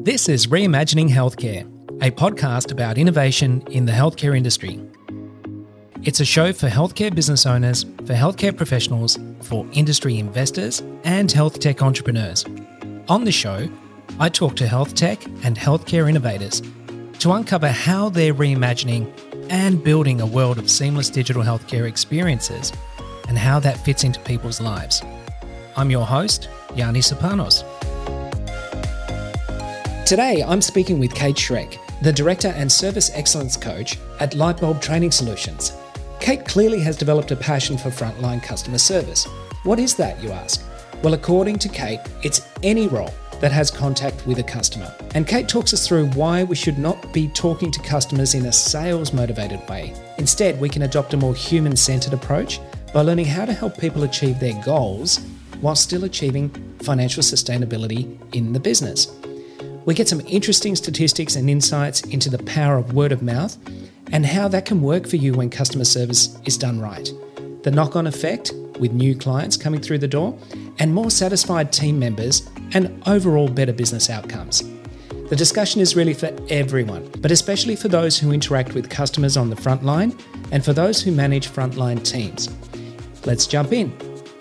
This is Reimagining Healthcare, a podcast about innovation in the healthcare industry. It's a show for healthcare business owners, for healthcare professionals, for industry investors, and health tech entrepreneurs. On the show, I talk to health tech and healthcare innovators to uncover how they're reimagining and building a world of seamless digital healthcare experiences and how that fits into people's lives. I'm your host, Yanni Sopanos. Today, I'm speaking with Kate Schreck, the Director and Service Excellence Coach at Lightbulb Training Solutions. Kate clearly has developed a passion for frontline customer service. What is that, you ask? Well, according to Kate, it's any role that has contact with a customer. And Kate talks us through why we should not be talking to customers in a sales-motivated way. Instead, we can adopt a more human-centered approach by learning how to help people achieve their goals while still achieving financial sustainability in the business. We get some interesting statistics and insights into the power of word of mouth and how that can work for you when customer service is done right. The knock-on effect with new clients coming through the door and more satisfied team members and overall better business outcomes. The discussion is really for everyone, but especially for those who interact with customers on the front line and for those who manage frontline teams. Let's jump in.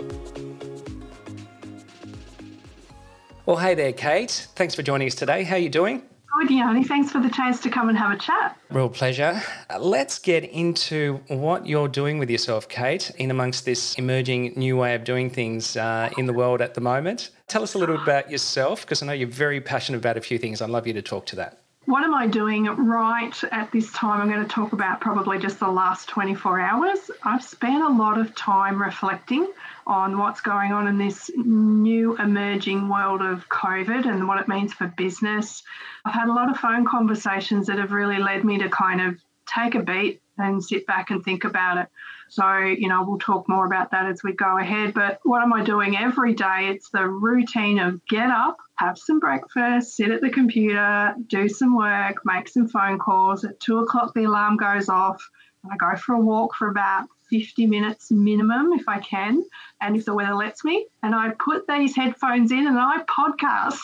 Well, hey there, Kate. Thanks for joining us today. How are you doing? Good, Yanni. Thanks for the chance to come and have a chat. Real pleasure. Let's get into what you're doing with yourself, Kate, in amongst this emerging new way of doing things in the world at the moment. Tell us a little bit about yourself, because I know you're very passionate about a few things. I'd love you to talk to that. What am I doing right at this time? I'm going to talk about probably just the last 24 hours. I've spent a lot of time reflecting on what's going on in this new emerging world of COVID and what it means for business. I've had a lot of phone conversations that have really led me to kind of take a beat and sit back and think about it. So, we'll talk more about that as we go ahead. But what am I doing every day? It's the routine of get up, have some breakfast, sit at the computer, do some work, make some phone calls. At 2:00, the alarm goes off. And I go for a walk for about 50 minutes minimum if I can, and if the weather lets me. And I put these headphones in and I podcast.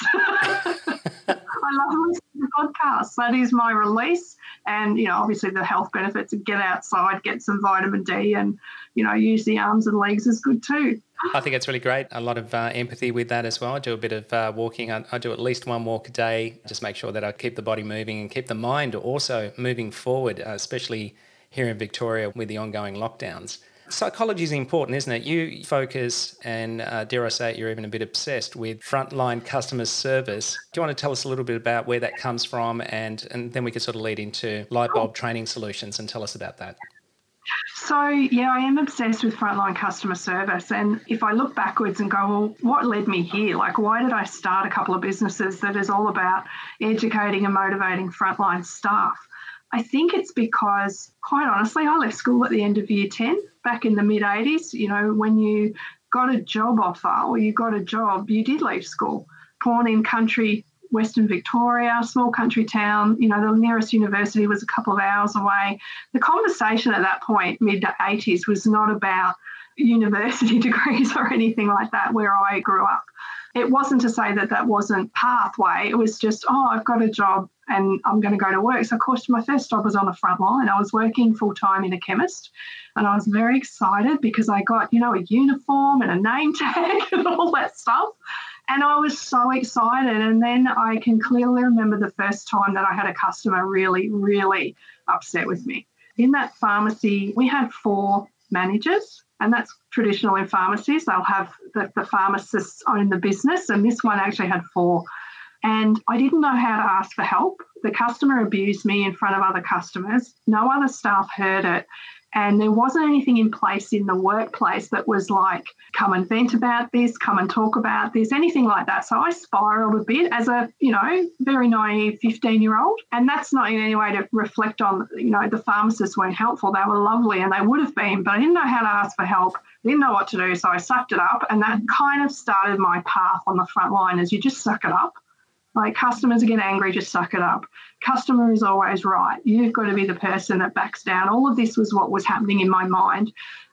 I love listening to podcasts. That is my release. And, obviously the health benefits of get outside, get some vitamin D and, use the arms and legs is good too. I think it's really great. A lot of empathy with that as well. I do a bit of walking. I do at least one walk a day. Just make sure that I keep the body moving and keep the mind also moving forward, especially here in Victoria with the ongoing lockdowns. Psychology is important, isn't it? You focus and dare I say it, you're even a bit obsessed with frontline customer service. Do you want to tell us a little bit about where that comes from and then we can sort of lead into Lightbulb Training Solutions and tell us about that? So, I am obsessed with frontline customer service. And if I look backwards and go, well, what led me here? Like, why did I start a couple of businesses that is all about educating and motivating frontline staff? I think it's because, quite honestly, I left school at the end of year 10 back in the mid-80s. When you got a job offer or you got a job, you did leave school. Born in country, Western Victoria, small country town, the nearest university was a couple of hours away. The conversation at that point, mid-80s, was not about university degrees or anything like that where I grew up. It wasn't to say that that wasn't pathway. It was just, I've got a job and I'm going to go to work. So, of course, my first job was on the front line. I was working full-time in a chemist and I was very excited because I got, a uniform and a name tag and all that stuff. And I was so excited. And then I can clearly remember the first time that I had a customer really, really upset with me. In that pharmacy, we had 4 managers. And that's traditional in pharmacies. They'll have the pharmacists own the business, and this one actually had 4. And I didn't know how to ask for help. The customer abused me in front of other customers. No other staff heard it. And there wasn't anything in place in the workplace that was like, come and vent about this, come and talk about this, anything like that. So I spiraled a bit as a, very naive 15-year-old. And that's not in any way to reflect on, the pharmacists weren't helpful. They were lovely and they would have been, but I didn't know how to ask for help. I didn't know what to do. So I sucked it up. And that kind of started my path on the front line as you just suck it up. Like, customers get angry, just suck it up. Customer is always right. You've got to be the person that backs down. All of this was what was happening in my mind.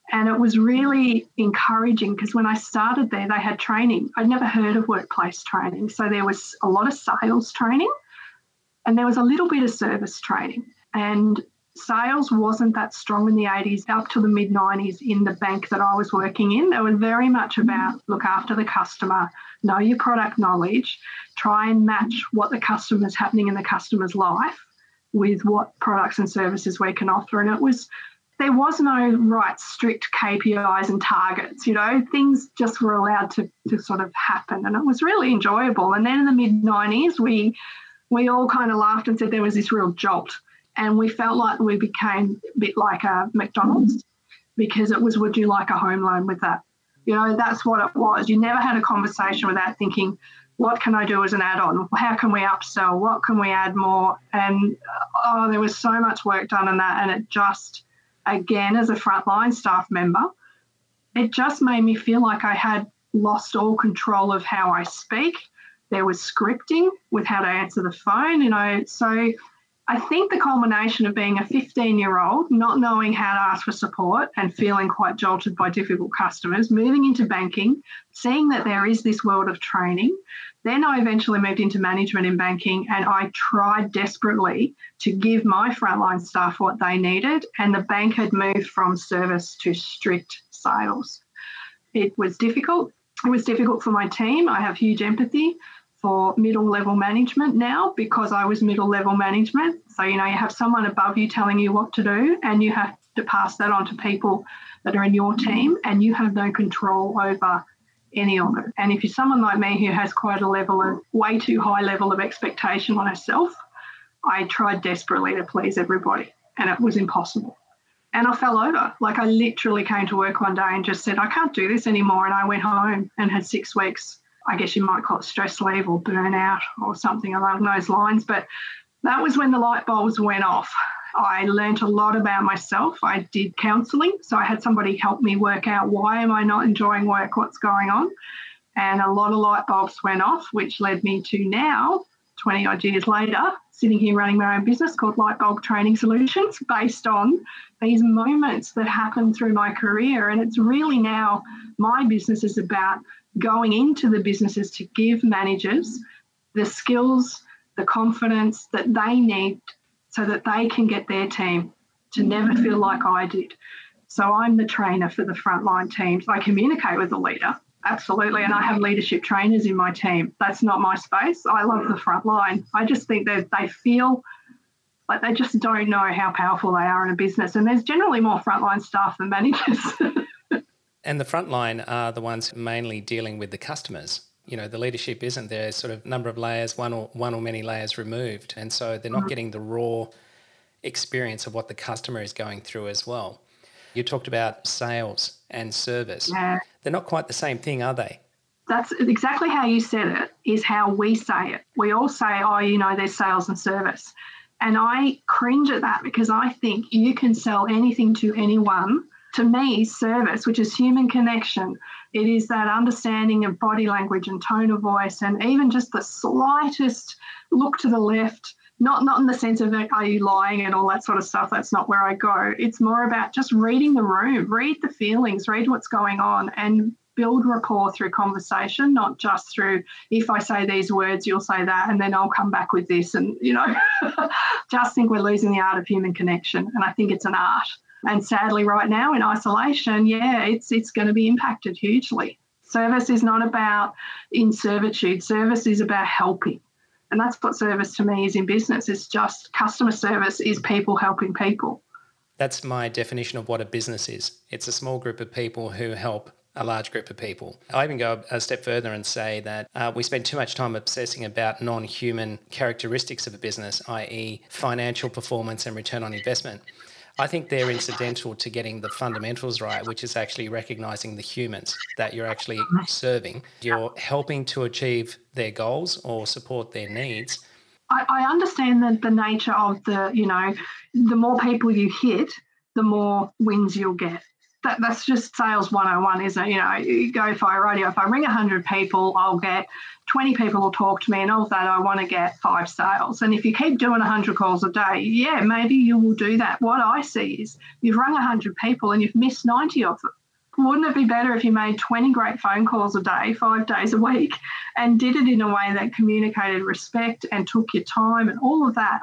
And it was really encouraging because when I started there, they had training. I'd never heard of workplace training. So there was a lot of sales training and there was a little bit of service training. And sales wasn't that strong in the 80s up to the mid-90s in the bank that I was working in. It was very much about look after the customer, know your product knowledge, try and match what the customer's happening in the customer's life with what products and services we can offer. And there was no right strict KPIs and targets, things just were allowed to sort of happen. And it was really enjoyable. And then in the mid-90s, we all kind of laughed and said there was this real jolt. And we felt like we became a bit like a McDonald's because it was, would you like a home loan with that? That's what it was. You never had a conversation without thinking, what can I do as an add-on? How can we upsell? What can we add more? And, there was so much work done on that. And it just, again, as a frontline staff member, it just made me feel like I had lost all control of how I speak. There was scripting with how to answer the phone, So I think the culmination of being a 15-year-old, not knowing how to ask for support and feeling quite jolted by difficult customers, moving into banking, seeing that there is this world of training. Then I eventually moved into management in banking and I tried desperately to give my frontline staff what they needed, and the bank had moved from service to strict sales. It was difficult. It was difficult for my team. I have huge empathy for middle-level management now because I was middle-level management. So, you have someone above you telling you what to do and you have to pass that on to people that are in your team and you have no control over any of it. And if you're someone like me who has quite a way too high level of expectation on herself, I tried desperately to please everybody and it was impossible. And I fell over. I literally came to work one day and just said, I can't do this anymore. And I went home and had 6 weeks, I guess you might call it stress leave or burnout or something along those lines. But that was when the light bulbs went off. I learned a lot about myself. I did counselling. So I had somebody help me work out why am I not enjoying work, what's going on. And a lot of light bulbs went off, which led me to now, 20 odd years later, sitting here running my own business called Lightbulb Training Solutions based on these moments that happened through my career. And it's really now my business is about going into the businesses to give managers the skills, the confidence that they need so that they can get their team to never feel like I did. So I'm the trainer for the frontline teams. I communicate with the leader, absolutely, and I have leadership trainers in my team. That's not my space. I love the frontline. I just think that they feel like they just don't know how powerful they are in a business, and there's generally more frontline staff than managers. And the frontline are the ones mainly dealing with the customers. The leadership isn't there, sort of number of layers, one or many layers removed. And so they're not getting the raw experience of what the customer is going through as well. You talked about sales and service. Yeah. They're not quite the same thing, are they? That's exactly how you said it, is how we say it. We all say, there's sales and service. And I cringe at that because I think you can sell anything to anyone. To me, service, which is human connection, it is that understanding of body language and tone of voice and even just the slightest look to the left, not in the sense of are you lying and all that sort of stuff. That's not where I go. It's more about just reading the room, read the feelings, read what's going on and build rapport through conversation, not just through if I say these words, you'll say that, and then I'll come back with this. And, just think we're losing the art of human connection. And I think it's an art. And sadly, right now in isolation, it's going to be impacted hugely. Service is not about in servitude. Service is about helping. And that's what service to me is in business. It's just customer service is people helping people. That's my definition of what a business is. It's a small group of people who help a large group of people. I even go a step further and say that we spend too much time obsessing about non-human characteristics of a business, i.e. financial performance and return on investment. I think they're incidental to getting the fundamentals right, which is actually recognising the humans that you're actually serving. You're helping to achieve their goals or support their needs. I understand that the nature of the more people you hit, the more wins you'll get. That's just sales 101, isn't it? You go fire radio. If I ring 100 people, I'll get 20 people will talk to me, and of that, I want to get 5 sales. And if you keep doing 100 calls a day, yeah, maybe you will do that. What I see is you've rung 100 people and you've missed 90 of them. Wouldn't it be better if you made 20 great phone calls a day, 5 days a week, and did it in a way that communicated respect and took your time and all of that?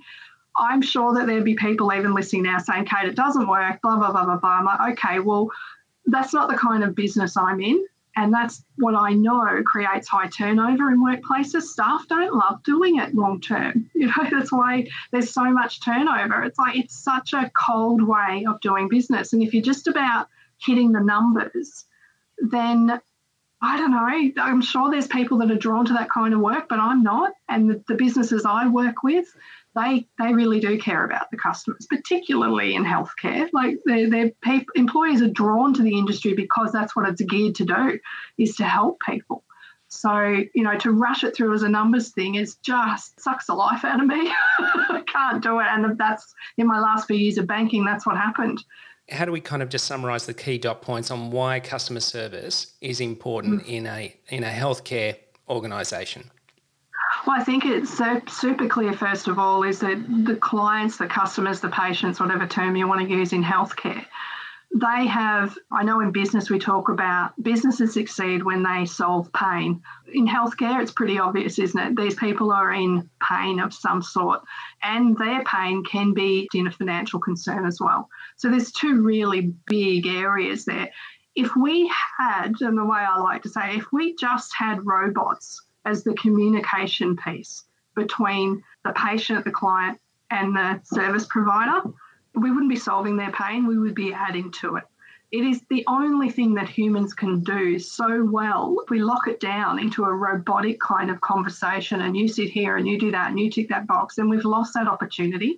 I'm sure that there'd be people even listening now saying, Kate, it doesn't work, blah, blah, blah, blah, blah. I'm like, okay, well, that's not the kind of business I'm in. And that's what I know creates high turnover in workplaces. Staff don't love doing it long term. That's why there's so much turnover. It's like it's such a cold way of doing business. And if you're just about hitting the numbers, then I don't know, I'm sure there's people that are drawn to that kind of work, but I'm not. And the businesses I work with, they really do care about the customers, particularly in healthcare. Like employees are drawn to the industry because that's what it's geared to do, is to help people. So, to rush it through as a numbers thing is just sucks the life out of me. I can't do it. And that's in my last few years of banking, that's what happened. How do we kind of just summarise the key dot points on why customer service is important in a healthcare organisation? Well, I think it's super clear, first of all, is that the clients, the customers, the patients, whatever term you want to use in healthcare, they have, I know in business we talk about businesses succeed when they solve pain. In healthcare, it's pretty obvious, isn't it? These people are in pain of some sort, and their pain can be in a financial concern as well. So there's two really big areas there. If we had, and the way I like to say, if we just had robots as the communication piece between the patient, the client, and the service provider, we wouldn't be solving their pain, we would be adding to it. It is the only thing that humans can do so well. If we lock it down into a robotic kind of conversation and you sit here and you do that and you tick that box, then we've lost that opportunity.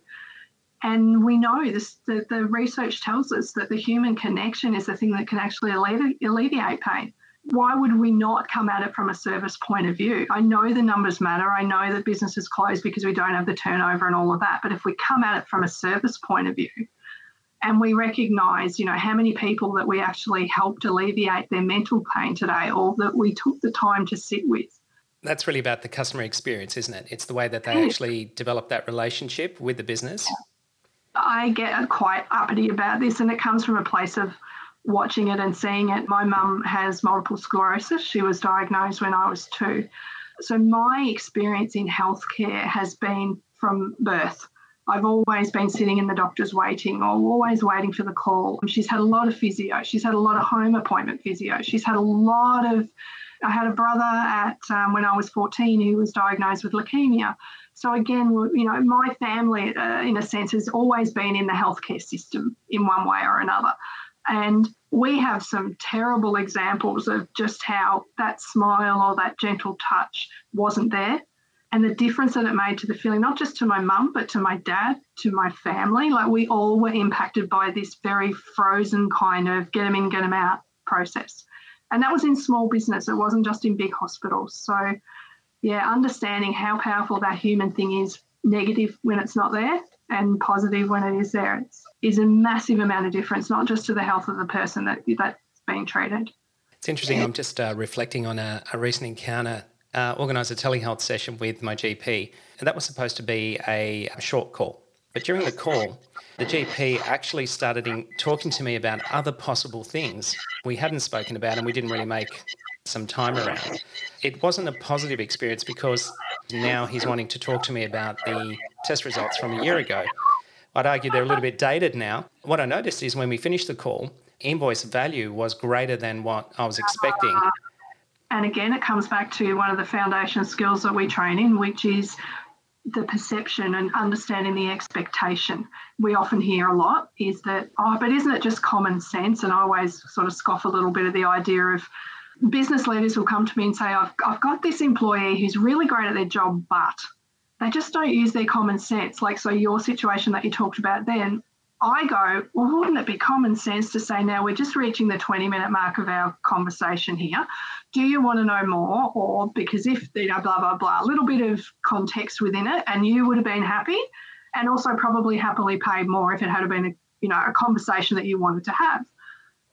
And we know this, the research tells us that the human connection is the thing that can actually alleviate pain. Why would we not come at it from a service point of view? I know the numbers matter. I know that businesses close because we don't have the turnover and all of that. But if we come at it from a service point of view and we recognise, how many people that we actually helped alleviate their mental pain today or that we took the time to sit with. That's really about the customer experience, isn't it? It's the way that they actually develop that relationship with the business. I get quite uppity about this, and it comes from a place of watching it and seeing it. My mum has multiple sclerosis. She was diagnosed when I was 2. So my experience in healthcare has been from birth. I've always been sitting in the doctor's waiting or always waiting for the call. She's had a lot of physio. She's had a lot of home appointment physio. She's had a lot of, I had a brother when I was 14 who was diagnosed with leukemia. So again, my family, in a sense, has always been in the healthcare system in one way or another. And we have some terrible examples of just how that smile or that gentle touch wasn't there, and the difference that it made to the feeling, not just to my mum, but to my dad, to my family. Like we all were impacted by this very frozen kind of get them in, get them out process. And that was in small business. It wasn't just in big hospitals. So, yeah, understanding how powerful that human thing is, negative when it's not there and positive when it is there, is a massive amount of difference, not just to the health of the person that's being treated. It's interesting. I'm just reflecting on a recent encounter, organised a telehealth session with my GP, and that was supposed to be a short call. But during the call, the GP actually started talking to me about other possible things we hadn't spoken about and we didn't really make some time around. It wasn't a positive experience because now he's wanting to talk to me about the test results from a year ago. I'd argue they're a little bit dated now. What I noticed is when we finished the call, invoice value was greater than what I was expecting. And again, it comes back to one of the foundation skills that we train in, which is the perception and understanding the expectation. We often hear a lot is that, but isn't it just common sense? And I always sort of scoff a little bit at the idea of business leaders will come to me and say, I've got this employee who's really great at their job, but they just don't use their common sense. Like, so your situation that you talked about then, I go, well, wouldn't it be common sense to say, now we're just reaching the 20-minute mark of our conversation here. Do you want to know more? Or because if, blah, blah, blah, a little bit of context within it, and you would have been happy and also probably happily paid more if it had been a conversation that you wanted to have.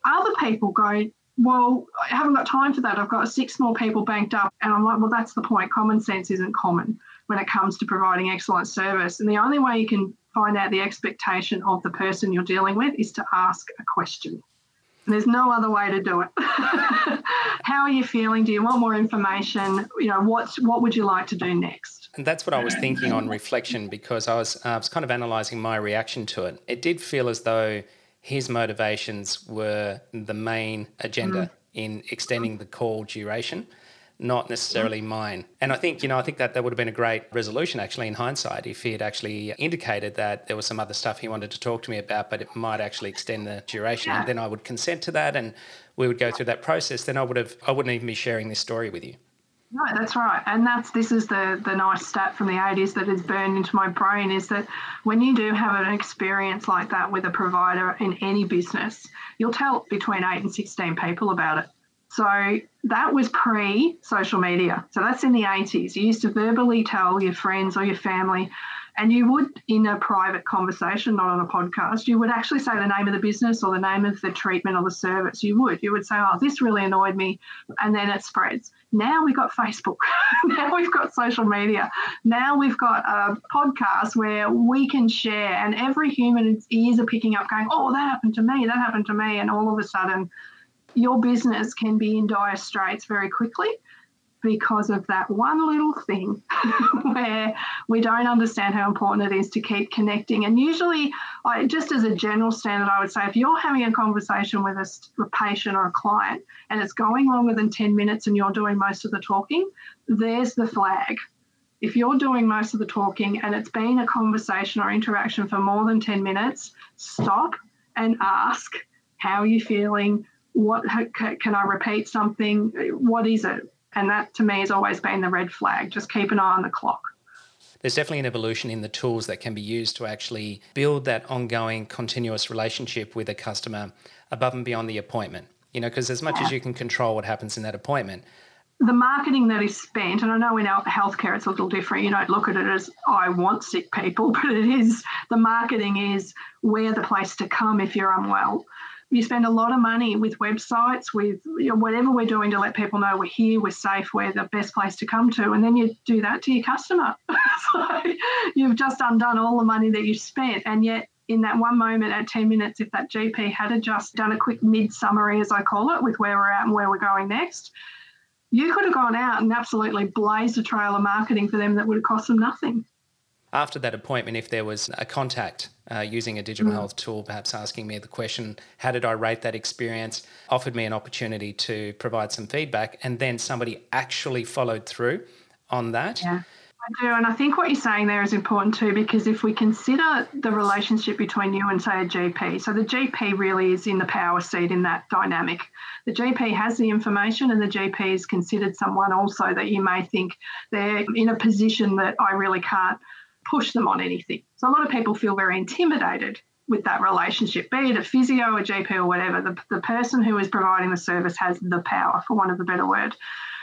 Other people go, well, I haven't got time for that. I've got 6 more people banked up. And I'm like, well, that's the point. Common sense isn't common when it comes to providing excellent service. And the only way you can find out the expectation of the person you're dealing with is to ask a question. And there's no other way to do it. How are you feeling? Do you want more information? What would you like to do next? And that's what I was thinking on reflection, because I was kind of analysing my reaction to it. It did feel as though his motivations were the main agenda in extending the call duration, not necessarily mine. And I think that would have been a great resolution, actually, in hindsight, if he had actually indicated that there was some other stuff he wanted to talk to me about, but it might actually extend the duration. And then I would consent to that and we would go through that process. Then I wouldn't even be sharing this story with you. No, that's right. And this is the nice stat from the 80s that is burned into my brain, is that when you do have an experience like that with a provider in any business, you'll tell between 8 and 16 people about it. So that was pre-social media. So that's in the 80s. You used to verbally tell your friends or your family, and you would, in a private conversation, not on a podcast, you would actually say the name of the business or the name of the treatment or the service. You would say, oh, this really annoyed me, and then it spreads. Now we've got Facebook. Now we've got social media. Now we've got a podcast where we can share, and every human's ears are picking up going, oh, that happened to me, and all of a sudden your business can be in dire straits very quickly because of that one little thing where we don't understand how important it is to keep connecting. And usually, just as a general standard, I would say if you're having a conversation with a patient or a client and it's going longer than 10 minutes and you're doing most of the talking, there's the flag. If you're doing most of the talking and it's been a conversation or interaction for more than 10 minutes, stop and ask, how are you feeling? What can I repeat something? What is it? And that, to me, has always been the red flag. Just keep an eye on the clock. There's definitely an evolution in the tools that can be used to actually build that ongoing, continuous relationship with a customer above and beyond the appointment. Because as much as you can control what happens in that appointment, the marketing that is spent, and I know in our healthcare it's a little different. You don't look at it as, I want sick people, but it is, the marketing is, we're the place to come if you're unwell. You spend a lot of money with websites, with whatever we're doing to let people know we're here, we're safe, we're the best place to come to, and then you do that to your customer. So you've just undone all the money that you spent, and yet in that one moment at 10 minutes, if that GP had just done a quick mid-summary, as I call it, with where we're at and where we're going next, you could have gone out and absolutely blazed a trail of marketing for them that would have cost them nothing. After that appointment, if there was a contact using a digital health tool, perhaps asking me the question, how did I rate that experience, offered me an opportunity to provide some feedback, and then somebody actually followed through on that. Yeah, I do. And I think what you're saying there is important too, because if we consider the relationship between you and, say, a GP, so the GP really is in the power seat in that dynamic. The GP has the information, and the GP is considered someone also that you may think they're in a position that I really can't push them on anything. So a lot of people feel very intimidated with that relationship, be it a physio, a GP or whatever. The person who is providing the service has the power, for want of a better word.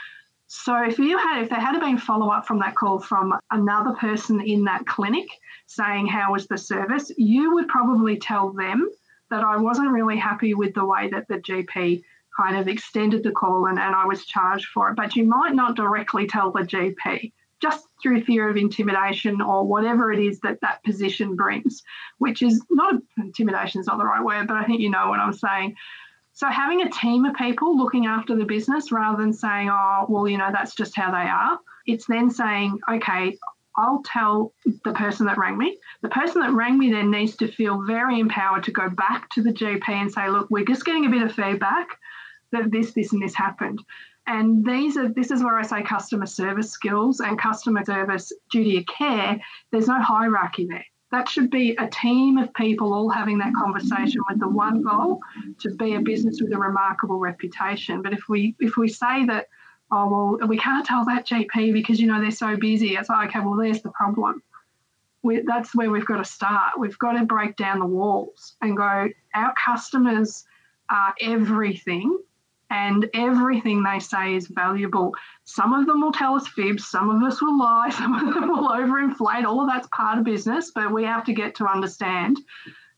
So if there had been follow-up from that call from another person in that clinic saying, how was the service, you would probably tell them that I wasn't really happy with the way that the GP kind of extended the call and I was charged for it. But you might not directly tell the GP, just through fear of intimidation or whatever it is that position brings, which is not, intimidation is not the right word, but I think you know what I'm saying. So having a team of people looking after the business rather than saying, oh, well, that's just how they are, it's then saying, okay, I'll tell the person that rang me. The person that rang me then needs to feel very empowered to go back to the GP and say, look, we're just getting a bit of feedback that this and this happened. And this is where I say customer service skills and customer service duty of care. There's no hierarchy there. That should be a team of people all having that conversation with the one goal to be a business with a remarkable reputation. But if we say that, oh, well, we can't tell that GP because, they're so busy, it's like, okay, well, there's the problem. That's where we've got to start. We've got to break down the walls and go, our customers are everything. And everything they say is valuable. Some of them will tell us fibs, some of us will lie, some of them will overinflate. All of that's part of business, but we have to get to understand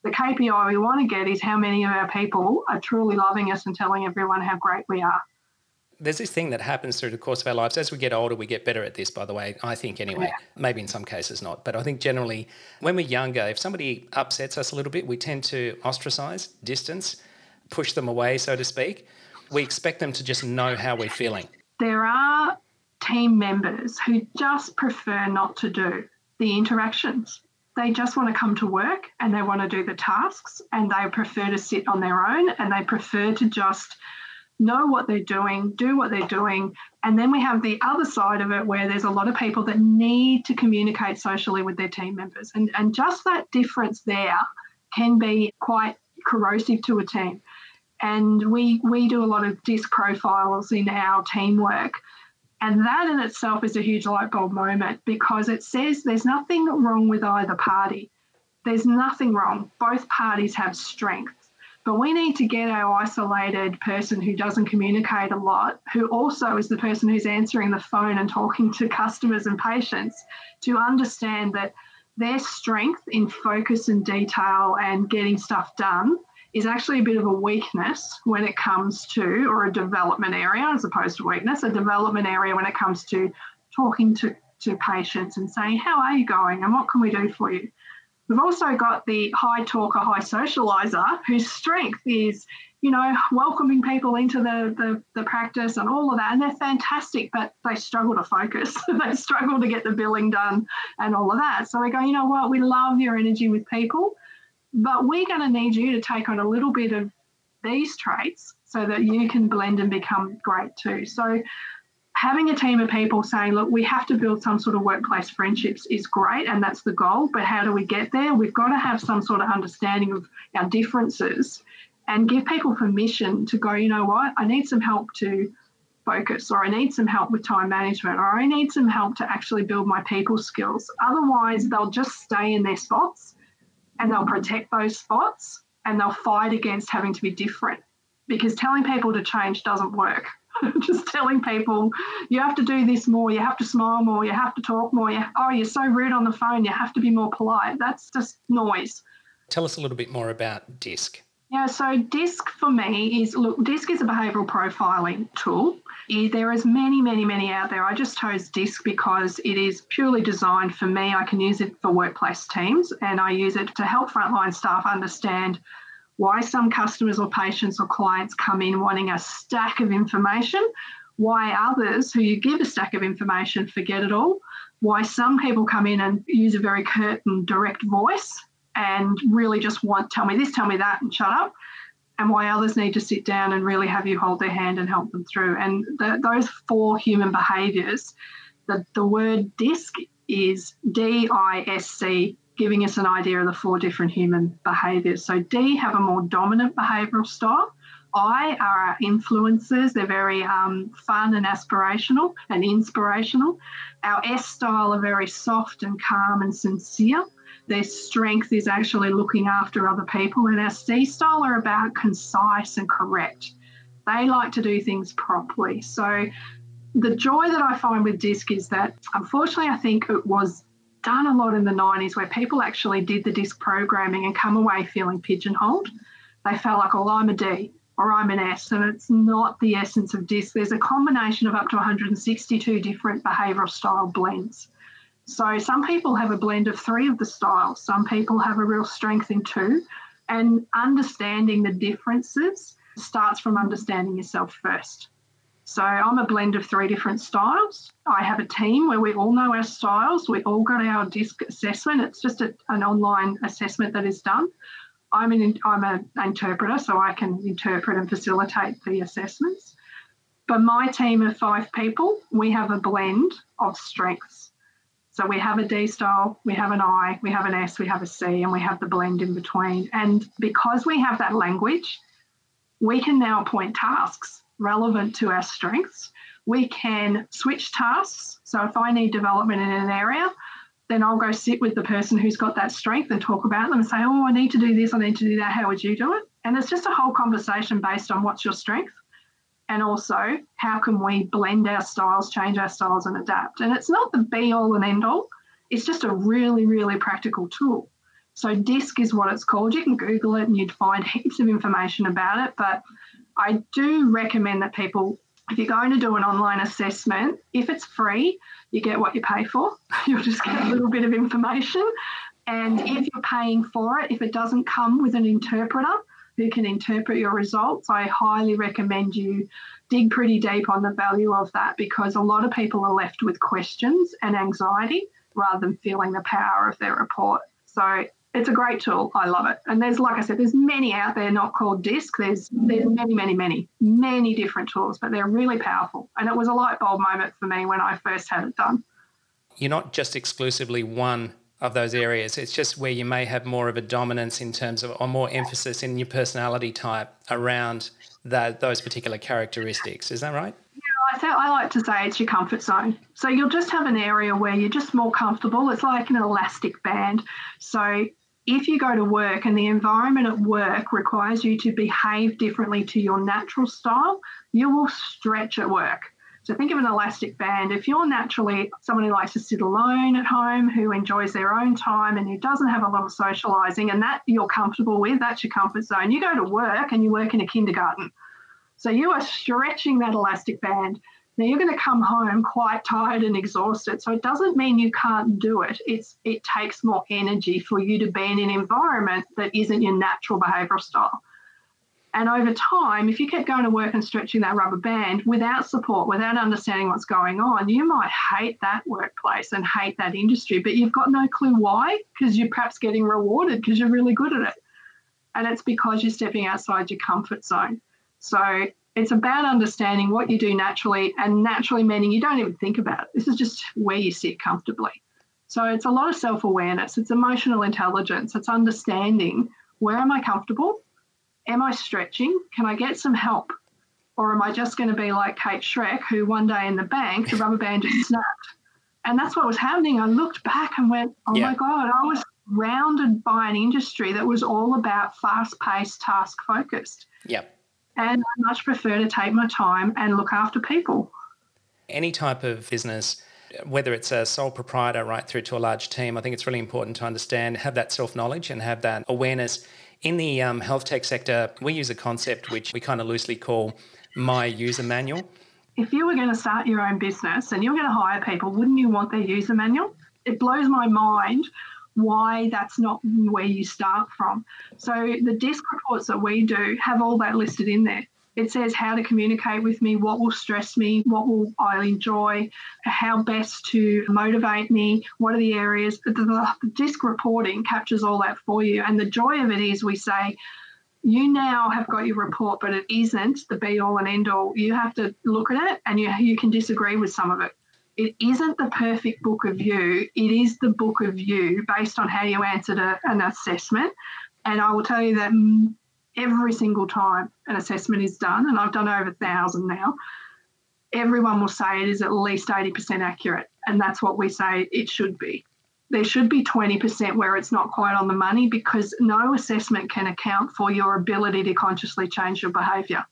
The KPI we want to get is how many of our people are truly loving us and telling everyone how great we are. There's this thing that happens through the course of our lives. As we get older, we get better at this, by the way, I think anyway. Yeah. Maybe in some cases not. But I think generally when we're younger, if somebody upsets us a little bit, we tend to ostracize, distance, push them away, so to speak. We expect them to just know how we're feeling. There are team members who just prefer not to do the interactions. They just want to come to work and they want to do the tasks, and they prefer to sit on their own, and they prefer to just know what they're doing, do what they're doing. And then we have the other side of it where there's a lot of people that need to communicate socially with their team members. And just that difference there can be quite corrosive to a team. And we do a lot of DISC profiles in our teamwork. And that in itself is a huge light bulb moment, because it says there's nothing wrong with either party. There's nothing wrong. Both parties have strengths. But we need to get our isolated person who doesn't communicate a lot, who also is the person who's answering the phone and talking to customers and patients, to understand that their strength in focus and detail and getting stuff done is actually a bit of a weakness when it comes to, or a development area as opposed to weakness, a development area when it comes to talking to patients and saying, how are you going and what can we do for you? We've also got the high talker, high socializer, whose strength is, welcoming people into the practice and all of that. And they're fantastic, but they struggle to focus. They struggle to get the billing done and all of that. So we go, you know what, we love your energy with people, but we're going to need you to take on a little bit of these traits so that you can blend and become great too. So having a team of people saying, look, we have to build some sort of workplace friendships is great, and that's the goal, but how do we get there? We've got to have some sort of understanding of our differences and give people permission to go, you know what, I need some help to focus, or I need some help with time management, or I need some help to actually build my people skills. Otherwise, they'll just stay in their spots and they'll protect those spots and they'll fight against having to be different, because telling people to change doesn't work. Just telling people you have to do this more, you have to smile more, you have to talk more, you're so rude on the phone, you have to be more polite. That's just noise. Tell us a little bit more about DISC. Yeah, so DISC for me is, DISC is a behavioural profiling tool. There is many out there. I just chose DISC because it is purely designed for me. I can use it for workplace teams, and I use it to help frontline staff understand why some customers or patients or clients come in wanting a stack of information, why others who you give a stack of information forget it all, why some people come in and use a very curt and direct voice and really just want, tell me this, tell me that, and shut up, and why others need to sit down and really have you hold their hand and help them through. And those four human behaviours, the word DISC is DISC, giving us an idea of the four different human behaviours. So D have a more dominant behavioural style. I are our influencers. They're very fun and aspirational and inspirational. Our S style are very soft and calm and sincere. Their strength is actually looking after other people. And our C style are about concise and correct. They like to do things properly. So the joy that I find with DISC is that, unfortunately, I think it was done a lot in the 90s where people actually did the DISC programming and come away feeling pigeonholed. They felt like, oh, I'm a D or I'm an S, and it's not the essence of DISC. There's a combination of up to 162 different behavioural style blends. So some people have a blend of 3 of the styles. Some people have a real strength in 2, and understanding the differences starts from understanding yourself first. So I'm a blend of 3 different styles. I have a team where we all know our styles. We all got our DISC assessment. It's just an online assessment that is done. I'm an interpreter, so I can interpret and facilitate the assessments. But my team of 5 people, we have a blend of strengths. So we have a D style, we have an I, we have an S, we have a C, and we have the blend in between. And because we have that language, we can now appoint tasks relevant to our strengths. We can switch tasks. So if I need development in an area, then I'll go sit with the person who's got that strength and talk about them and say, oh, I need to do this, I need to do that, how would you do it? And it's just a whole conversation based on what's your strength, and also how can we blend our styles, change our styles and adapt. And it's not the be all and end all. It's just a really, really practical tool. So DISC is what it's called. You can Google it and you'd find heaps of information about it. But I do recommend that people, if you're going to do an online assessment, if it's free, you get what you pay for. You'll just get a little bit of information. And if you're paying for it, if it doesn't come with an interpreter who can interpret your results, I highly recommend you dig pretty deep on the value of that, because a lot of people are left with questions and anxiety rather than feeling the power of their report. So it's a great tool. I love it. And there's, like I said, there's many out there not called DISC. There's many different tools, but they're really powerful. And it was a light bulb moment for me when I first had it done. You're not just exclusively one of those areas. It's just where you may have more of a dominance in terms of, or more emphasis in your personality type around those particular characteristics. Is that right? Yeah, I like to say it's your comfort zone. So you'll just have an area where you're just more comfortable. It's like an elastic band. So if you go to work and the environment at work requires you to behave differently to your natural style, you will stretch at work. So think of an elastic band. If you're naturally someone who likes to sit alone at home, who enjoys their own time and who doesn't have a lot of socialising, and that you're comfortable with, that's your comfort zone. You go to work and you work in a kindergarten. So you are stretching that elastic band. Now you're going to come home quite tired and exhausted. So it doesn't mean you can't do it. It takes more energy for you to be in an environment that isn't your natural behavioural style. And over time, if you kept going to work and stretching that rubber band without support, without understanding what's going on, you might hate that workplace and hate that industry, but you've got no clue why, because you're perhaps getting rewarded because you're really good at it. And it's because you're stepping outside your comfort zone. So it's about understanding what you do naturally, and naturally meaning you don't even think about it. This is just where you sit comfortably. So it's a lot of self-awareness. It's emotional intelligence. It's understanding, where am I comfortable? Am I stretching? Can I get some help? Or am I just going to be like Kate Schreck, who one day in the bank, the rubber band just snapped? And that's what was happening. I looked back and went, my God, I was surrounded by an industry that was all about fast-paced, task-focused. Yep. And I much prefer to take my time and look after people. Any type of business, whether it's a sole proprietor right through to a large team, I think it's really important to understand, have that self-knowledge and have that awareness. In the health tech sector, we use a concept which we kind of loosely call my user manual. If you were going to start your own business and you're going to hire people, wouldn't you want their user manual? It blows my mind why that's not where you start from. So the DISC reports that we do have all that listed in there. It says how to communicate with me, what will stress me, what will I enjoy, how best to motivate me, what are the areas. The DISC reporting captures all that for you. And the joy of it is we say, you now have got your report, but it isn't the be-all and end-all. You have to look at it and you can disagree with some of it. It isn't the perfect book of you. It is the book of you based on how you answered an assessment. And I will tell you that every single time an assessment is done, and I've done over 1,000 now, everyone will say it is at least 80% accurate. And that's what we say it should be. There should be 20% where it's not quite on the money, because no assessment can account for your ability to consciously change your behaviour.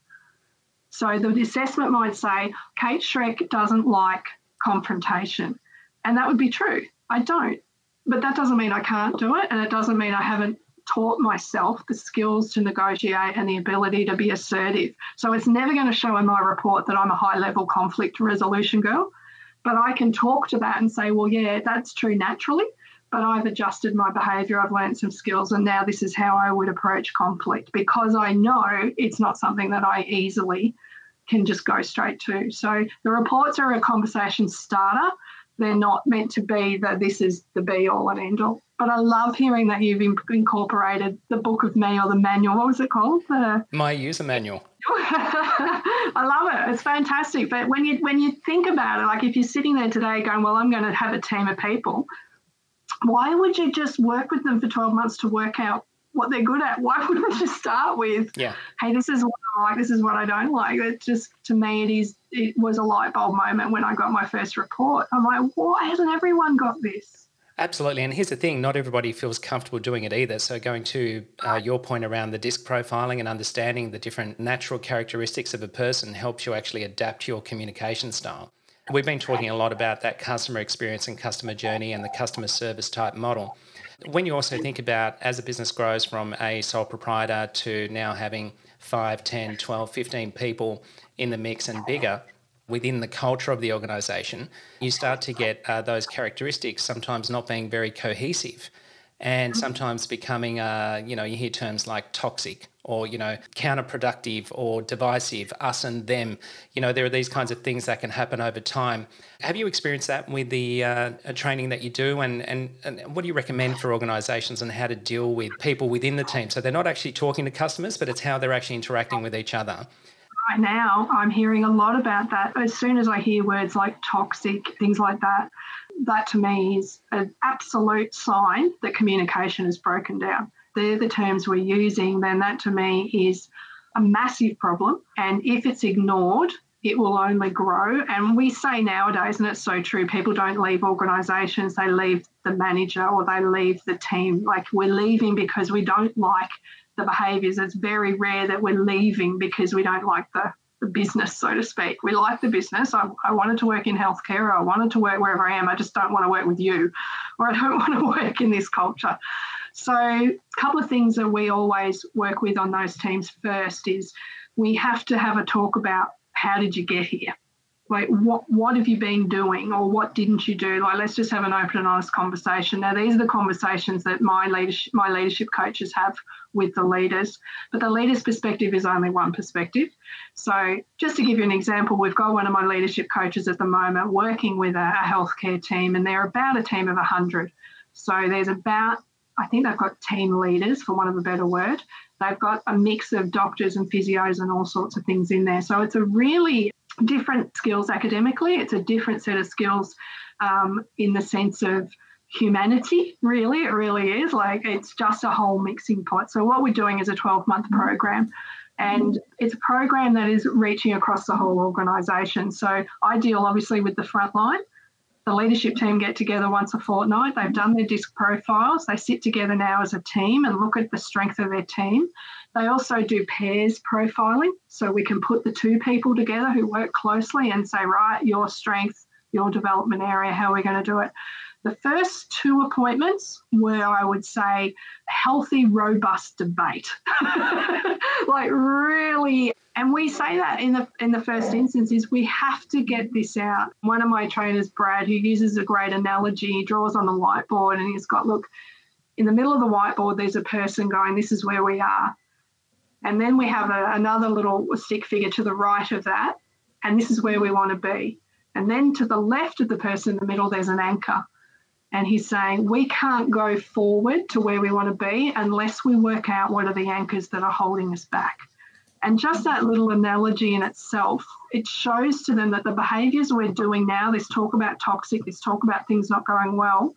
So the assessment might say, Kate Schreck doesn't like confrontation. And that would be true. I don't. But that doesn't mean I can't do it, and it doesn't mean I haven't taught myself the skills to negotiate and the ability to be assertive. So it's never going to show in my report that I'm a high-level conflict resolution girl, but I can talk to that and say, well, yeah, that's true naturally, but I've adjusted my behaviour, I've learned some skills, and now this is how I would approach conflict, because I know it's not something that I easily can just go straight to. So the reports are a conversation starter. They're not meant to be that this is the be-all and end-all. But I love hearing that you've incorporated the book of me, or the manual. What was it called? My user manual. I love it. It's fantastic. But when you think about it, like if you're sitting there today going, well, I'm going to have a team of people, why would you just work with them for 12 months to work out what they're good at? Why wouldn't you start with, hey, this is what I like, this is what I don't like? It just, to me, it was a light bulb moment when I got my first report. I'm like, why hasn't everyone got this? Absolutely. And here's the thing, not everybody feels comfortable doing it either. So going to your point around the DISC profiling and understanding the different natural characteristics of a person helps you actually adapt your communication style. We've been talking a lot about that customer experience and customer journey and the customer service type model. When you also think about as a business grows from a sole proprietor to now having 5, 10, 12, 15 people in the mix and bigger within the culture of the organisation, you start to get those characteristics sometimes not being very cohesive and sometimes becoming, you hear terms like toxic or, counterproductive or divisive, us and them. There are these kinds of things that can happen over time. Have you experienced that with the training that you do? And what do you recommend for organisations on how to deal with people within the team? So they're not actually talking to customers, but it's how they're actually interacting with each other. Right now, I'm hearing a lot about that. As soon as I hear words like toxic, things like that, that to me is an absolute sign that communication is broken down. They're the terms we're using, then that to me is a massive problem. And if it's ignored, it will only grow. And we say nowadays, and it's so true, people don't leave organisations, they leave the manager or they leave the team. Like, we're leaving because we don't like the behaviours. It's very rare that we're leaving because we don't like the business, so to speak. We like the business. I wanted to work in healthcare, or I wanted to work wherever I am. I just don't want to work with you, or I don't want to work in this culture. So a couple of things that we always work with on those teams first is we have to have a talk about how did you get here? Like, what have you been doing, or what didn't you do? Like, let's just have an open and honest conversation. Now, these are the conversations that my leadership coaches have with the leaders, but the leader's perspective is only one perspective. So just to give you an example, we've got one of my leadership coaches at the moment working with a healthcare team, and they're about a team of 100. So there's about, I think they've got team leaders, for want of a better word. They've got a mix of doctors and physios and all sorts of things in there. So it's a really different skills academically. It's a different set of skills in the sense of humanity, really. It really is. Like, it's just a whole mixing pot. So what we're doing is a 12-month program, and it's a program that is reaching across the whole organisation. So I deal obviously with the front line. The leadership team get together once a fortnight. They've done their DISC profiles. They sit together now as a team and look at the strength of their team. They also do pairs profiling, so we can put the two people together who work closely and say, right, your strength, your development area, how are we going to do it? The first two appointments were, I would say, healthy, robust debate. Like, really. And we say that in the first instance is we have to get this out. One of my trainers, Brad, who uses a great analogy, he draws on the whiteboard and he's got, look, in the middle of the whiteboard, there's a person going, this is where we are. And then we have another little stick figure to the right of that, and this is where we want to be. And then to the left of the person in the middle, there's an anchor. And he's saying we can't go forward to where we want to be unless we work out what are the anchors that are holding us back. And just that little analogy in itself, it shows to them that the behaviours we're doing now, this talk about toxic, this talk about things not going well,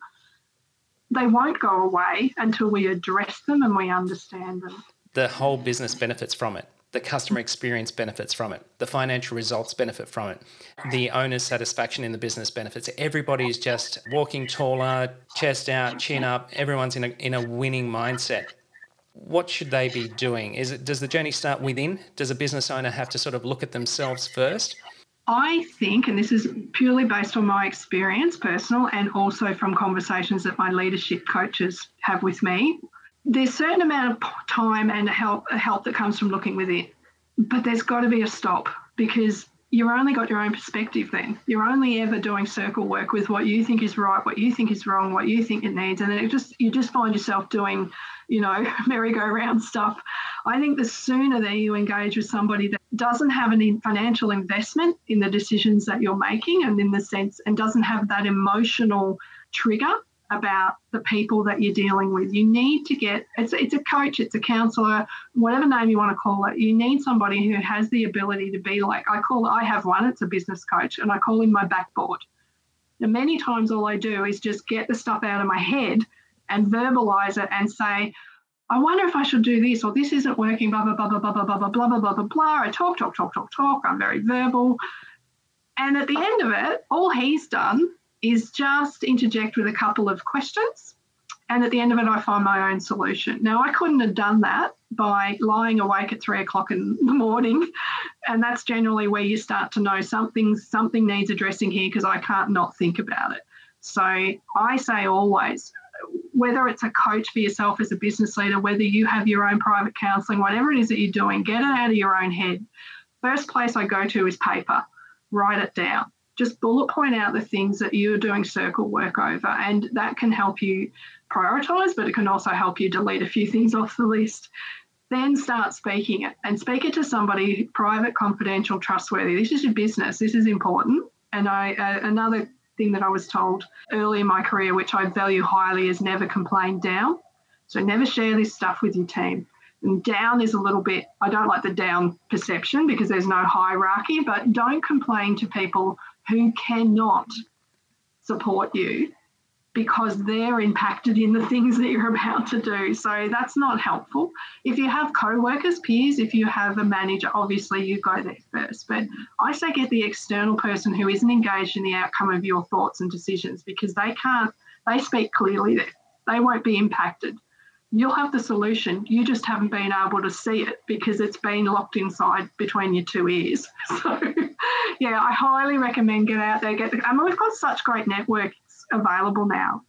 they won't go away until we address them and we understand them. The whole business benefits from it. The customer experience benefits from it. The financial results benefit from it. The owner's satisfaction in the business benefits. Everybody's just walking taller, chest out, chin up. Everyone's in a winning mindset. What should they be doing? Does the journey start within? Does a business owner have to sort of look at themselves first? I think, and this is purely based on my experience, personal, and also from conversations that my leadership coaches have with me, there's a certain amount of time and help that comes from looking within. But there's got to be a stop, because you've only got your own perspective then. You're only ever doing circle work with what you think is right, what you think is wrong, what you think it needs, and then you just find yourself doing, merry-go-round stuff. I think the sooner that you engage with somebody that doesn't have any financial investment in the decisions that you're making and in the sense, and doesn't have that emotional trigger about the people that you're dealing with. You need to get, it's a coach, it's a counsellor, whatever name you want to call it. You need somebody who has the ability to be like, I have one, it's a business coach, and I call him my backboard. And many times all I do is just get the stuff out of my head and verbalise it and say, I wonder if I should do this, or this isn't working, blah, blah, blah, blah, blah, blah, blah, blah, blah, blah, blah, blah. I talk. I'm very verbal. And at the end of it, all he's done is just interject with a couple of questions. And at the end of it, I find my own solution. Now, I couldn't have done that by lying awake at 3 o'clock in the morning. And that's generally where you start to know something needs addressing here because I can't not think about it. So I say always, whether it's a coach for yourself as a business leader, whether you have your own private counselling, whatever it is that you're doing, get it out of your own head. First place I go to is paper. Write it down. Just bullet point out the things that you're doing circle work over, and that can help you prioritise, but it can also help you delete a few things off the list. Then start speaking it, and speak it to somebody private, confidential, trustworthy. This is your business. This is important. And another thing that I was told early in my career, which I value highly, is never complain down. So never share this stuff with your team. And down is a little bit, I don't like the down perception because there's no hierarchy, but don't complain to people who cannot support you because they're impacted in the things that you're about to do. So that's not helpful. If you have co-workers, peers, if you have a manager, obviously you go there first. But I say get the external person who isn't engaged in the outcome of your thoughts and decisions because they speak clearly there. They won't be impacted. You'll have the solution. You just haven't been able to see it because it's been locked inside between your two ears. So, yeah, I highly recommend get out there. We've got such great networks available now,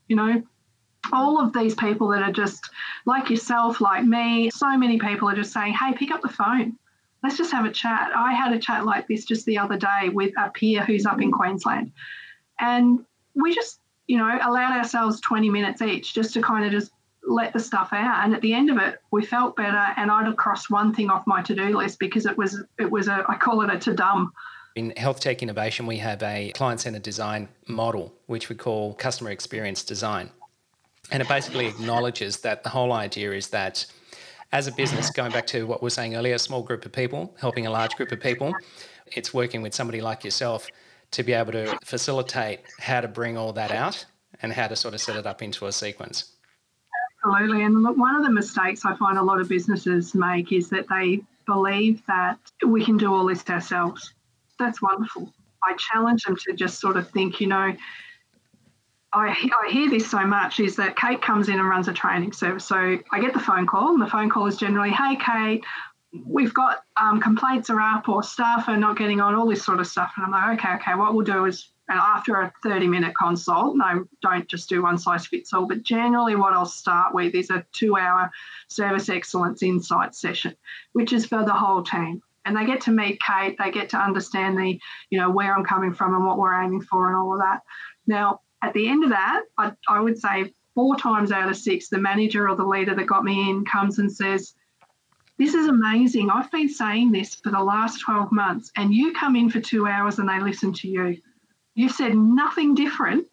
all of these people that are just like yourself, like me, so many people are just saying, hey, pick up the phone. Let's just have a chat. I had a chat like this just the other day with a peer who's up in Queensland. And we just, allowed ourselves 20 minutes each just to kind of just let the stuff out, and at the end of it we felt better, and I'd have crossed one thing off my to-do list because it was I call it a to-dum. In Health Tech Innovation, we have a client-centered design model which we call customer experience design, and it basically acknowledges that the whole idea is that as a business, going back to what we were saying earlier, a small group of people helping a large group of people, it's working with somebody like yourself to be able to facilitate how to bring all that out and how to sort of set it up into a sequence. Absolutely. And look, one of the mistakes I find a lot of businesses make is that they believe that we can do all this ourselves. That's wonderful. I challenge them to just sort of think, I hear this so much, is that Kate comes in and runs a training service. So I get the phone call, and the phone call is generally, hey, Kate, we've got complaints are up or staff are not getting on, all this sort of stuff. And I'm like, okay, what we'll do is, and after a 30-minute consult, no, don't just do one size fits all, but generally what I'll start with is a 2-hour service excellence insight session, which is for the whole team. And they get to meet Kate, they get to understand where I'm coming from and what we're aiming for and all of that. Now, at the end of that, I would say 4 times out of 6, the manager or the leader that got me in comes and says, this is amazing. I've been saying this for the last 12 months and you come in for 2 hours and they listen to you. You said nothing different.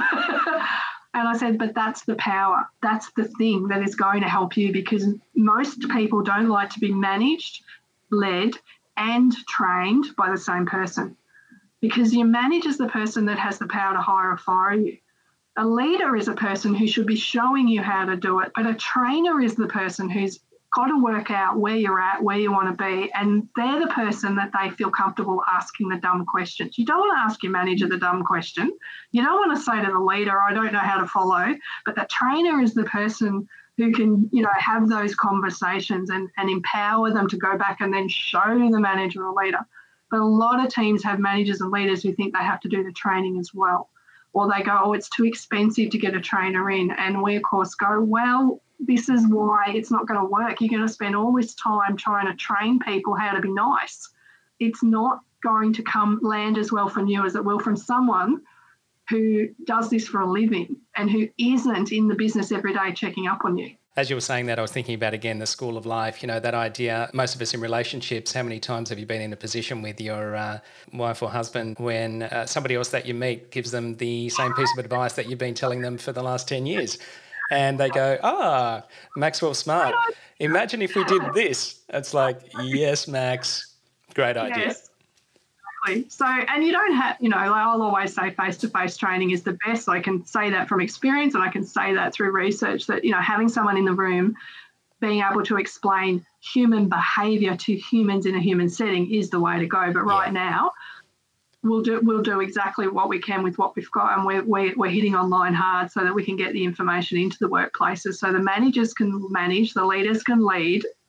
And I said, but that's the power. That's the thing that is going to help you, because most people don't like to be managed, led, and trained by the same person, because your manager is the person that has the power to hire or fire you. A leader is a person who should be showing you how to do it, but a trainer is the person who's got to work out where you're at, where you want to be, and they're the person that they feel comfortable asking the dumb questions. You don't want to ask your manager the dumb question. You don't want to say to the leader, I don't know how to follow, but the trainer is the person who can, have those conversations and empower them to go back and then show the manager or leader. But a lot of teams have managers and leaders who think they have to do the training as well. Or they go, oh, it's too expensive to get a trainer in. And we, of course, go, well, this is why it's not going to work. You're going to spend all this time trying to train people how to be nice. It's not going to land as well from you as it will from someone who does this for a living and who isn't in the business every day checking up on you. As you were saying that, I was thinking about, again, the school of life, that idea. Most of us in relationships, how many times have you been in a position with your wife or husband when somebody else that you meet gives them the same piece of advice that you've been telling them for the last 10 years? And they go, Maxwell Smart, imagine if we did this. It's like, yes, Max, great idea. Yes. So, and you don't have, I'll always say face-to-face training is the best. I can say that from experience, and I can say that through research that, having someone in the room being able to explain human behaviour to humans in a human setting is the way to go. But right now, we'll do exactly what we can with what we've got, and we're hitting online hard so that we can get the information into the workplaces so the managers can manage, the leaders can lead,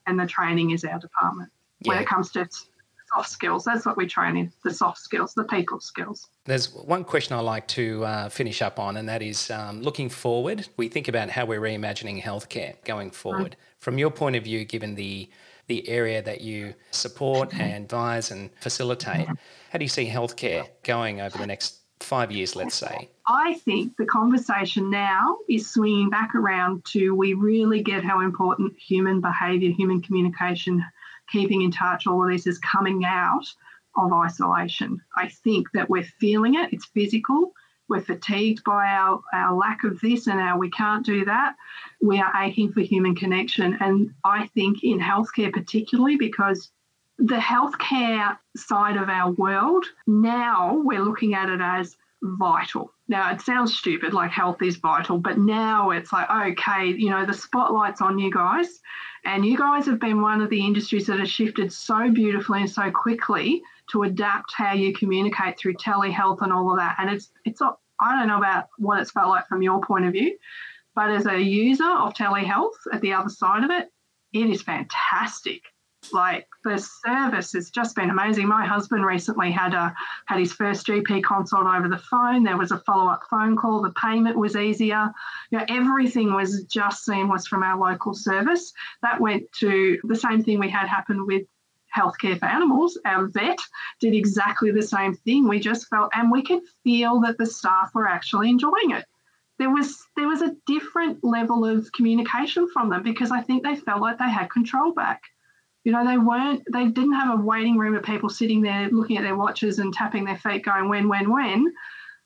and the training is our department. When it comes to soft skills, that's what we train in, the soft skills, the people skills. There's one question I like to finish up on, and that is looking forward. We think about how we're reimagining healthcare going forward. From your point of view, given the area that you support and advise and facilitate, how do you see healthcare going over the next 5 years, let's say? I think the conversation now is swinging back around to we really get how important human behaviour, human communication, keeping in touch, all of this is coming out of isolation. I think that we're feeling it. It's physical. We're fatigued by our lack of this and we can't do that. We are aching for human connection. And I think in healthcare particularly, because the healthcare side of our world, now we're looking at it as vital. Now, it sounds stupid, like health is vital, but now it's like, okay, you know, the spotlight's on you guys, and you guys have been one of the industries that has shifted so beautifully and so quickly to adapt how you communicate through telehealth and all of that. And it's I don't know about what it's felt like from your point of view, but as a user of telehealth at the other side of it, it is fantastic. Like, the service has just been amazing. My husband recently had his first GP consult over the phone. There was a follow-up phone call. The payment was easier. You know, everything was just seamless from our local service. That went to the same thing we had happen with healthcare for animals. Our vet did exactly the same thing. We just felt, and we could feel that the staff were actually enjoying it. There was a different level of communication from them because I think they felt like they had control back. You know, they didn't have a waiting room of people sitting there looking at their watches and tapping their feet going, when.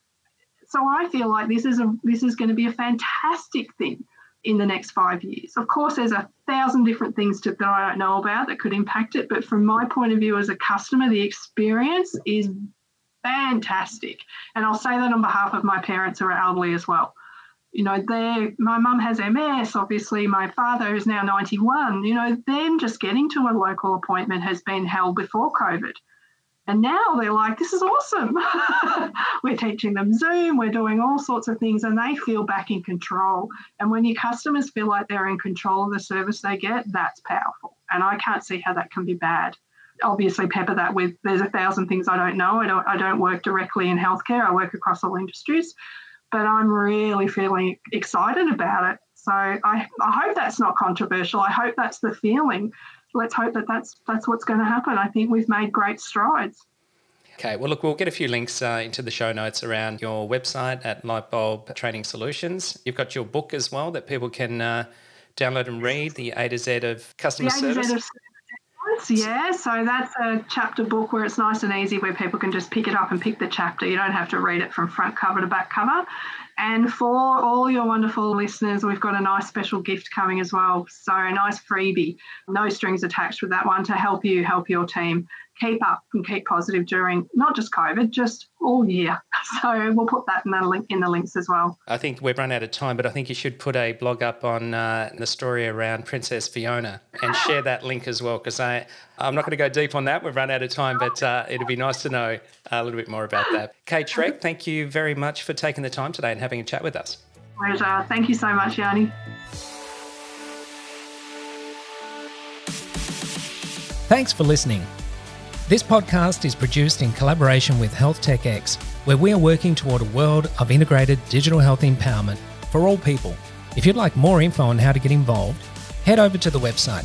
So I feel like this is going to be a fantastic thing in the next 5 years. Of course, there's 1,000 different things that I don't know about that could impact it. But from my point of view as a customer, the experience is fantastic. And I'll say that on behalf of my parents who are elderly as well. You know, my mum has MS, obviously my father is now 91, you know, them just getting to a local appointment has been held before COVID. And now they're like, this is awesome. We're teaching them Zoom, we're doing all sorts of things, and they feel back in control. And when your customers feel like they're in control of the service they get, that's powerful. And I can't see how that can be bad. Obviously, pepper that with, there's 1,000 things I don't know. I don't work directly in healthcare. I work across all industries. But I'm really feeling excited about it. So I hope that's not controversial. I hope that's the feeling. Let's hope that's what's going to happen. I think we've made great strides. Okay, well, look, we'll get a few links into the show notes around your website at Lightbulb Training Solutions. You've got your book as well that people can download and read, The A to Z of Customer Service. Yeah, so that's a chapter book where it's nice and easy, where people can just pick it up and pick the chapter. You don't have to read it from front cover to back cover. And for all your wonderful listeners, we've got a nice special gift coming as well. So a nice freebie, no strings attached with that one, to help you help your team keep up and keep positive during not just COVID, just all year. So we'll put that in the links as well. I think we've run out of time, but I think you should put a blog up on the story around Princess Fiona and share that link as well, because I'm not going to go deep on that. We've run out of time, but it'd be nice to know a little bit more about that. Kate Schreck, thank you very much for taking the time today and having a chat with us. Pleasure. Thank you so much, Yanni. Thanks for listening. This podcast is produced in collaboration with Health Tech X, where we are working toward a world of integrated digital health empowerment for all people. If you'd like more info on how to get involved, head over to the website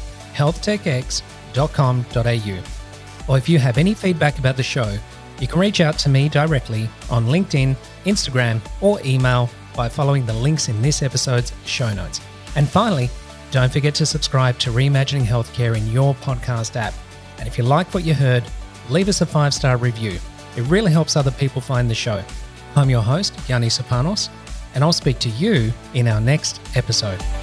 healthtechx.com.au. Or if you have any feedback about the show, you can reach out to me directly on LinkedIn, Instagram, or email by following the links in this episode's show notes. And finally, don't forget to subscribe to Reimagining Healthcare in your podcast app. And if you like what you heard, leave us a 5-star review. It really helps other people find the show. I'm your host, Yanni Sopanos, and I'll speak to you in our next episode.